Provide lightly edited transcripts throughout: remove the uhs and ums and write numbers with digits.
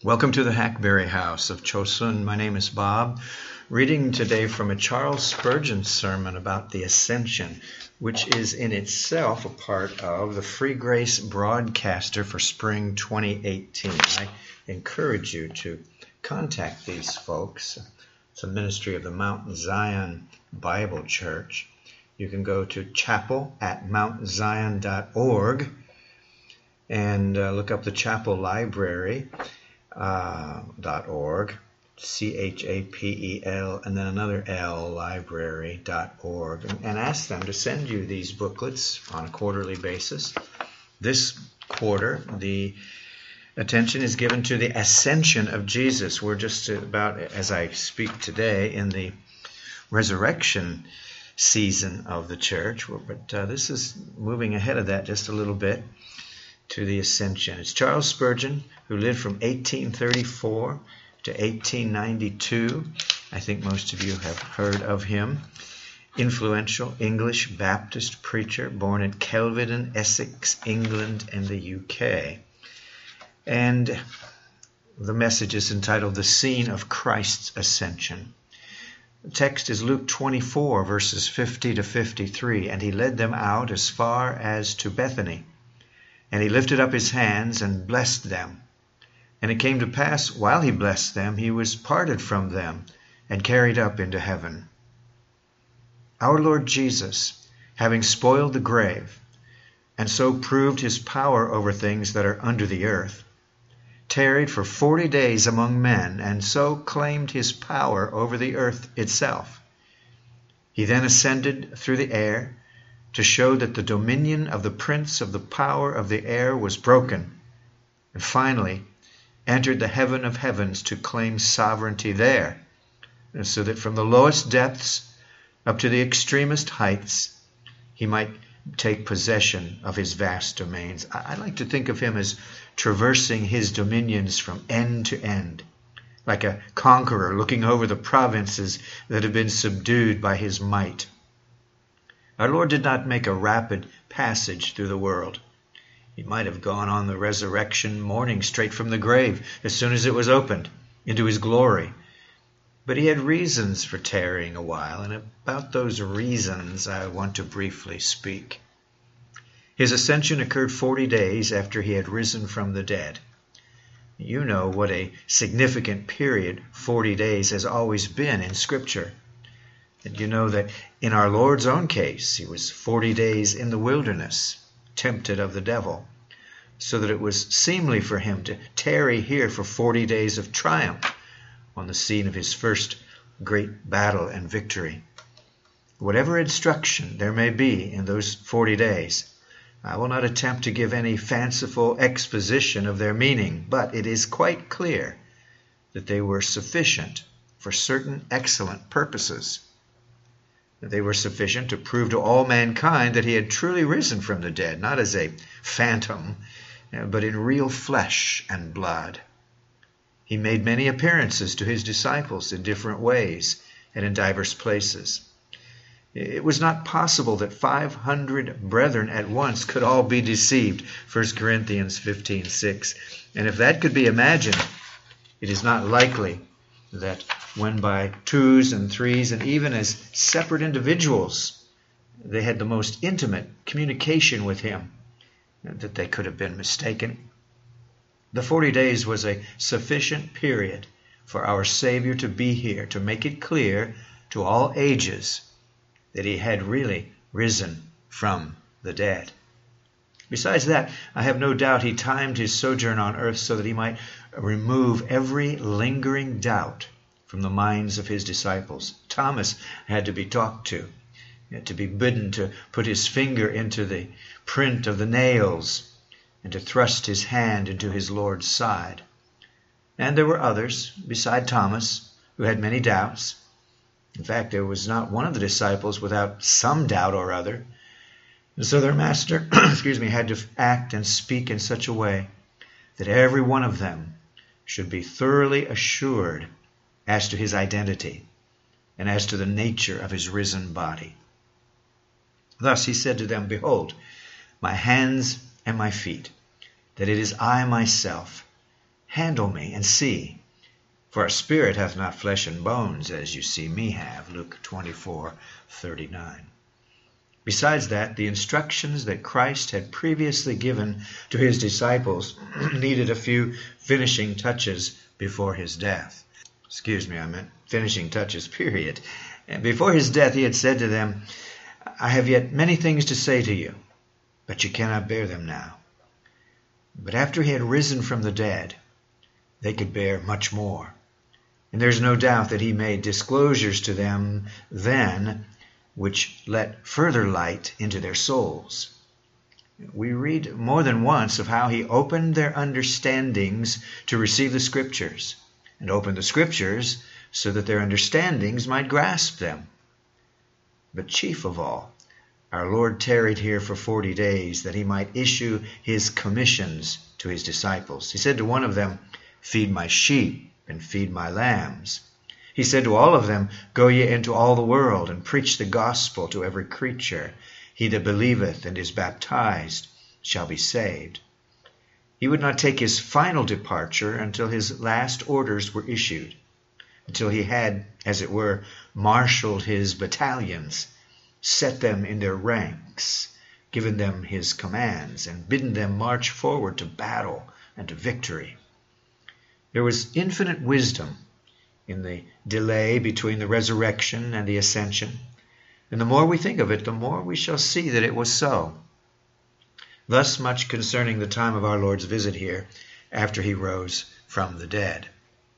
Welcome to the Hackberry House of Chosun. My name is Bob, reading today from a Charles Spurgeon sermon about the Ascension, which is in itself a part of the Free Grace Broadcaster for spring 2018. I encourage you to contact these folks. It's a ministry of the Mount Zion Bible Church. You can go to chapel@mountzion.org and look up the chapel library. .org, CHAPEL, and then another L, library.org, and ask them to send you these booklets on a quarterly basis. This quarter, the attention is given to the Ascension of Jesus. We're just about, as I speak today, in the resurrection season of the church, but this is moving ahead of that just a little bit to the Ascension. It's Charles Spurgeon, who lived from 1834 to 1892. I think most of you have heard of him. Influential English Baptist preacher, born at Kelvedon, Essex, England, and the UK. And the message is entitled, The Scene of Christ's Ascension. The text is Luke 24, verses 50 to 53. And he led them out as far as to Bethany. And he lifted up his hands and blessed them. And it came to pass, while he blessed them, he was parted from them and carried up into heaven. Our Lord Jesus, having spoiled the grave, and so proved his power over things that are under the earth, tarried for 40 days among men, and so claimed his power over the earth itself. He then ascended through the air, to show that the dominion of the prince of the power of the air was broken, and finally entered the heaven of heavens to claim sovereignty there, and so that from the lowest depths up to the extremest heights, he might take possession of his vast domains. I like to think of him as traversing his dominions from end to end, like a conqueror looking over the provinces that have been subdued by his might. Our Lord did not make a rapid passage through the world. He might have gone on the resurrection morning straight from the grave as soon as it was opened into his glory. But he had reasons for tarrying a while, and about those reasons I want to briefly speak. His ascension occurred 40 days after he had risen from the dead. You know what a significant period 40 days has always been in Scripture. And you know that in our Lord's own case, he was 40 days in the wilderness, tempted of the devil, so that it was seemly for him to tarry here for 40 days of triumph on the scene of his first great battle and victory. Whatever instruction there may be in those 40 days, I will not attempt to give any fanciful exposition of their meaning, but it is quite clear that they were sufficient for certain excellent purposes. They were sufficient to prove to all mankind that he had truly risen from the dead, not as a phantom, but in real flesh and blood. He made many appearances to his disciples in different ways and in divers places. It was not possible that 500 brethren at once could all be deceived, 1 Corinthians 15:6. And if that could be imagined, it is not likely that when by twos and threes and even as separate individuals they had the most intimate communication with him, that they could have been mistaken. The 40 days was a sufficient period for our Savior to be here, to make it clear to all ages that he had really risen from the dead. Besides that, I have no doubt he timed his sojourn on earth so that he might remove every lingering doubt from the minds of his disciples. Thomas had to be talked to be bidden to put his finger into the print of the nails and to thrust his hand into his Lord's side. And there were others, beside Thomas, who had many doubts. In fact, there was not one of the disciples without some doubt or other. And so their master had to act and speak in such a way that every one of them should be thoroughly assured as to his identity and as to the nature of his risen body. Thus he said to them, Behold, my hands and my feet, that it is I myself. handle me and see. For our spirit hath not flesh and bones, as you see me have. Luke 24:39. Besides that, the instructions that Christ had previously given to his disciples needed a few finishing touches before his death. I meant finishing touches, period. And before his death, he had said to them, I have yet many things to say to you, but you cannot bear them now. But after he had risen from the dead, they could bear much more. And there's no doubt that he made disclosures to them then, which let further light into their souls. We read more than once of how he opened their understandings to receive the Scriptures, and opened the Scriptures so that their understandings might grasp them. But chief of all, our Lord tarried here for 40 days that he might issue his commissions to his disciples. He said to one of them, Feed my sheep and feed my lambs. He said to all of them, Go ye into all the world and preach the gospel to every creature. He that believeth and is baptized shall be saved. He would not take his final departure until his last orders were issued, until he had, as it were, marshaled his battalions, set them in their ranks, given them his commands, and bidden them march forward to battle and to victory. There was infinite wisdom in the delay between the resurrection and the ascension, and the more we think of it, the more we shall see that it was so. Thus much concerning the time of our Lord's visit here after he rose from the dead.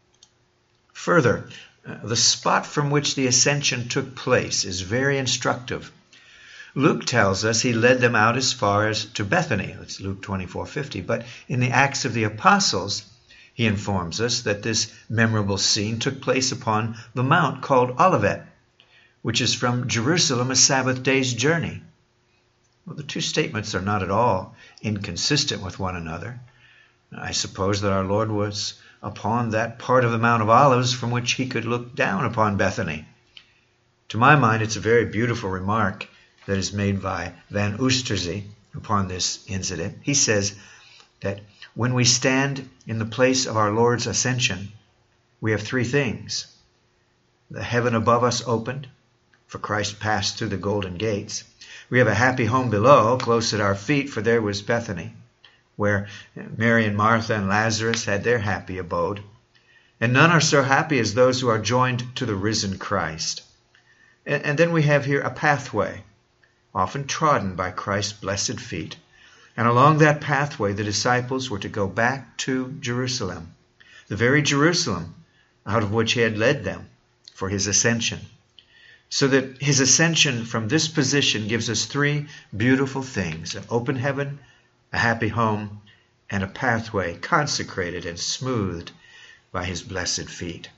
Further, the spot from which the ascension took place is very instructive. Luke tells us he led them out as far as to Bethany. That's Luke 24:50. But in the Acts of the Apostles, he informs us that this memorable scene took place upon the mount called Olivet, which is from Jerusalem a Sabbath day's journey. Well, the two statements are not at all inconsistent with one another. I suppose that our Lord was upon that part of the Mount of Olives from which he could look down upon Bethany. To my mind, it's a very beautiful remark that is made by Van Oosterzee upon this incident. He says that when we stand in the place of our Lord's ascension, we have three things. The heaven above us opened, for Christ passed through the golden gates. We have a happy home below, close at our feet, for there was Bethany, where Mary and Martha and Lazarus had their happy abode. And none are so happy as those who are joined to the risen Christ. And then we have here a pathway, often trodden by Christ's blessed feet. And along that pathway, the disciples were to go back to Jerusalem, the very Jerusalem out of which he had led them for his ascension. So that his ascension from this position gives us three beautiful things: an open heaven, a happy home, and a pathway consecrated and smoothed by his blessed feet.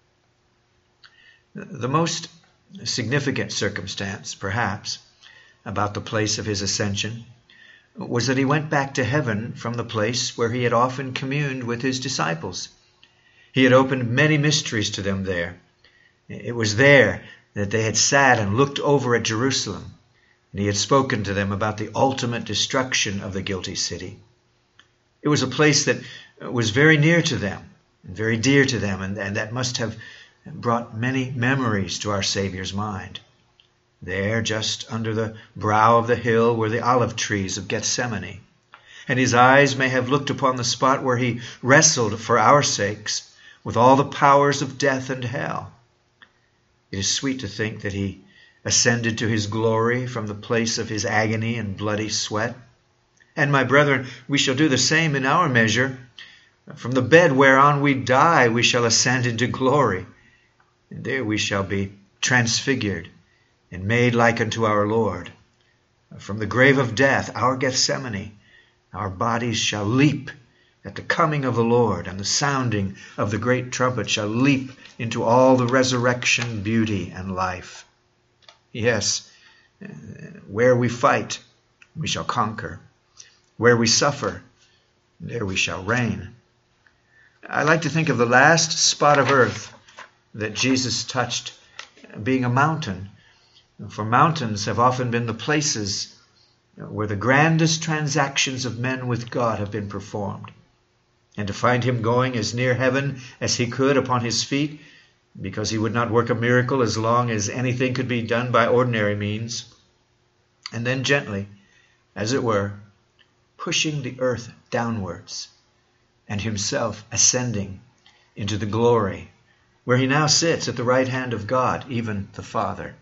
The most significant circumstance, perhaps, about the place of his ascension was that he went back to heaven from the place where he had often communed with his disciples. He had opened many mysteries to them there. It was there that they had sat and looked over at Jerusalem, and he had spoken to them about the ultimate destruction of the guilty city. It was a place that was very near to them, and very dear to them, and that must have brought many memories to our Savior's mind. There, just under the brow of the hill, were the olive trees of Gethsemane, and his eyes may have looked upon the spot where he wrestled for our sakes with all the powers of death and hell. It is sweet to think that he ascended to his glory from the place of his agony and bloody sweat. And, my brethren, we shall do the same in our measure. From the bed whereon we die, we shall ascend into glory, and there we shall be transfigured and made like unto our Lord. From the grave of death, our Gethsemane, our bodies shall leap at the coming of the Lord, and the sounding of the great trumpet shall leap into all the resurrection, beauty, and life. Yes, where we fight, we shall conquer. Where we suffer, there we shall reign. I like to think of the last spot of earth that Jesus touched being a mountain. For mountains have often been the places where the grandest transactions of men with God have been performed. and to find him going as near heaven as he could upon his feet, because he would not work a miracle as long as anything could be done by ordinary means, and then gently, as it were, pushing the earth downwards, and himself ascending into the glory where he now sits at the right hand of God, even the Father.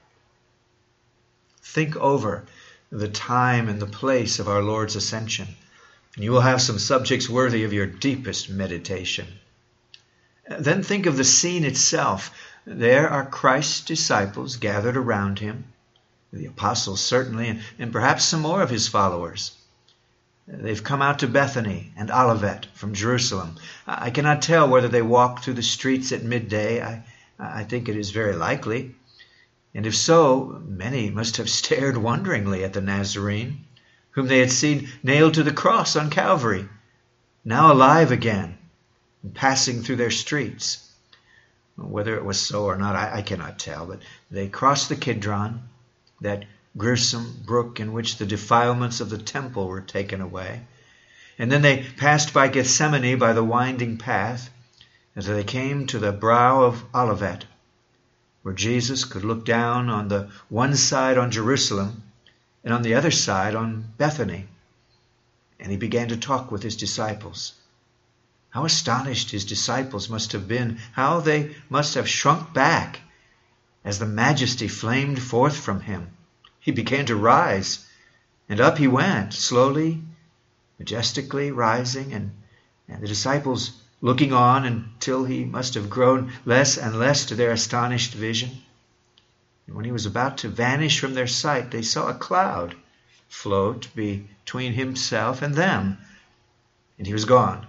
Think over the time and the place of our Lord's ascension, and you will have some subjects worthy of your deepest meditation. Then think of the scene itself. There are Christ's disciples gathered around him, the apostles certainly, and perhaps some more of his followers. They've come out to Bethany and Olivet from Jerusalem. I cannot tell whether they walked through the streets at midday. I think it is very likely. And if so, many must have stared wonderingly at the Nazarene, whom they had seen nailed to the cross on Calvary, now alive again, and passing through their streets. Whether it was so or not, I cannot tell, but they crossed the Kidron, that gruesome brook in which the defilements of the temple were taken away. And then they passed by Gethsemane by the winding path, until they came to the brow of Olivet, where Jesus could look down on the one side on Jerusalem and on the other side on Bethany. And he began to talk with his disciples. How astonished his disciples must have been, how they must have shrunk back as the majesty flamed forth from him. He began to rise, and up he went, slowly, majestically rising, and the disciples looking on until he must have grown less and less to their astonished vision. And when he was about to vanish from their sight, they saw a cloud float between himself and them, and he was gone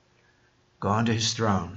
to his throne.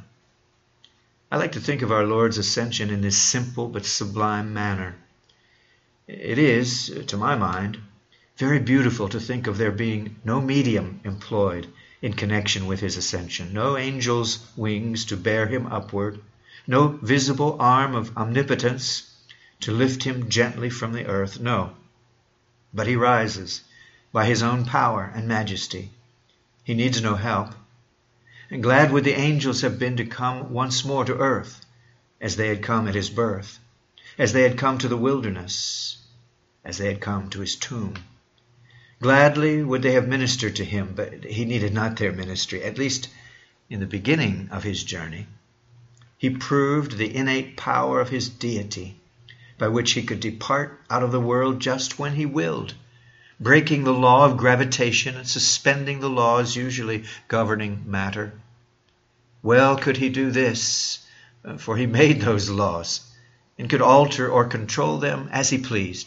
I like to think of our Lord's ascension in this simple but sublime manner. It is, to my mind, very beautiful to think of there being no medium employed in connection with his ascension, no angel's wings to bear him upward, no visible arm of omnipotence to lift him gently from the earth. No, but he rises by his own power and majesty. He needs no help. And glad would the angels have been to come once more to earth, as they had come at his birth, as they had come to the wilderness, as they had come to his tomb. Gladly would they have ministered to him, but he needed not their ministry, at least in the beginning of his journey. He proved the innate power of his deity, by which he could depart out of the world just when he willed, breaking the law of gravitation and suspending the laws usually governing matter. Well could he do this, for he made those laws, and could alter or control them as he pleased.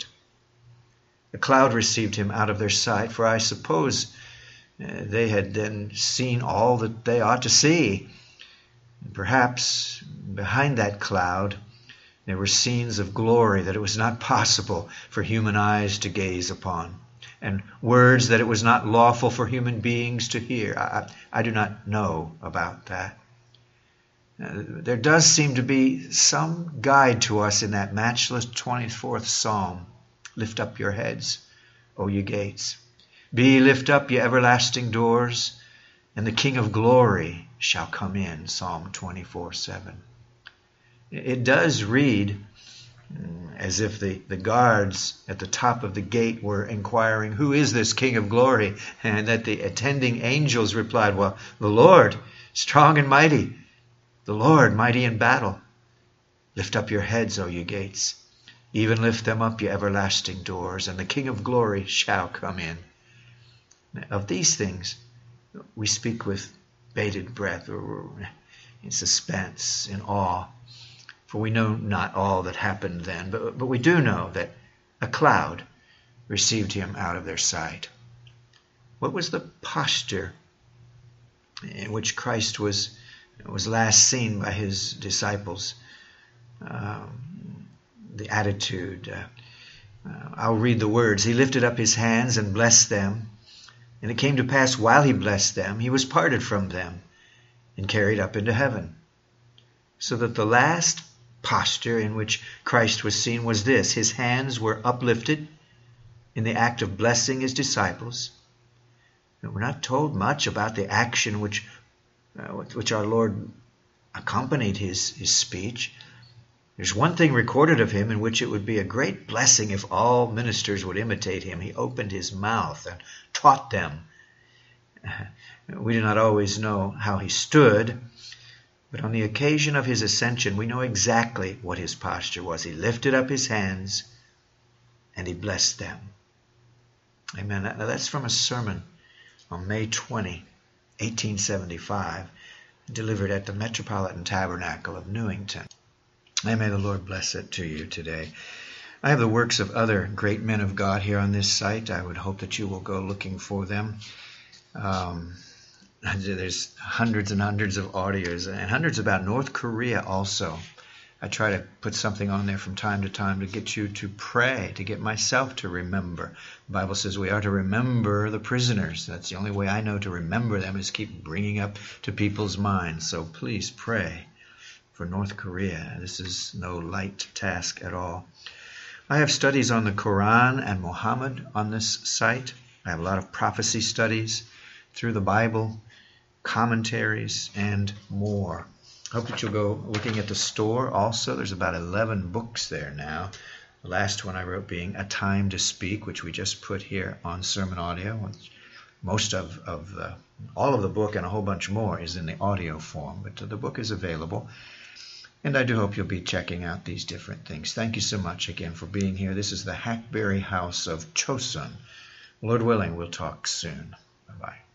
A cloud received him out of their sight, for I suppose they had then seen all that they ought to see. And perhaps behind that cloud there were scenes of glory that it was not possible for human eyes to gaze upon, and words that it was not lawful for human beings to hear. I do not know about that. There does seem to be some guide to us in that matchless 24th Psalm. Lift up your heads, O ye gates. Be ye lift up, ye everlasting doors, and the King of glory shall come in. Psalm 24:7. It does read as if the guards at the top of the gate were inquiring, who is this King of glory? And that the attending angels replied, well, the Lord, strong and mighty, the Lord, mighty in battle. Lift up your heads, O ye gates. Even lift them up, ye everlasting doors, and the King of glory shall come in. Of these things we speak with bated breath, or in suspense, in awe, for we know not all that happened then, but we do know that a cloud received him out of their sight. What was the posture in which Christ was last seen by his disciples? The attitude. I'll read the words. He lifted up his hands and blessed them. And it came to pass while he blessed them, he was parted from them and carried up into heaven. So that the last posture in which Christ was seen was this. His hands were uplifted in the act of blessing his disciples. And we're not told much about the action which which our Lord accompanied his speech. There's one thing recorded of him in which it would be a great blessing if all ministers would imitate him. He opened his mouth and taught them. We do not always know how he stood, but on the occasion of his ascension, we know exactly what his posture was. He lifted up his hands and he blessed them. Amen. Now that's from a sermon on May 20, 1875, delivered at the Metropolitan Tabernacle of Newington. And may the Lord bless it to you today. I have the works of other great men of God here on this site. I would hope that you will go looking for them. There's hundreds and hundreds of audios and hundreds about North Korea also. I try to put something on there from time to time to get you to pray, to get myself to remember. The Bible says we are to remember the prisoners. That's the only way I know to remember them, is keep bringing up to people's minds. So please pray for North Korea. This is no light task at all. I have studies on the Quran and Muhammad on this site. I have a lot of prophecy studies through the Bible, commentaries, and more. I hope that you'll go looking at the store also. There's about 11 books there now. The last one I wrote being A Time to Speak, which we just put here on Sermon Audio. Most of all of the book and a whole bunch more is in the audio form, but the book is available. And I do hope you'll be checking out these different things. Thank you so much again for being here. This is the Hackberry House of Chosun. Lord willing, we'll talk soon. Bye-bye.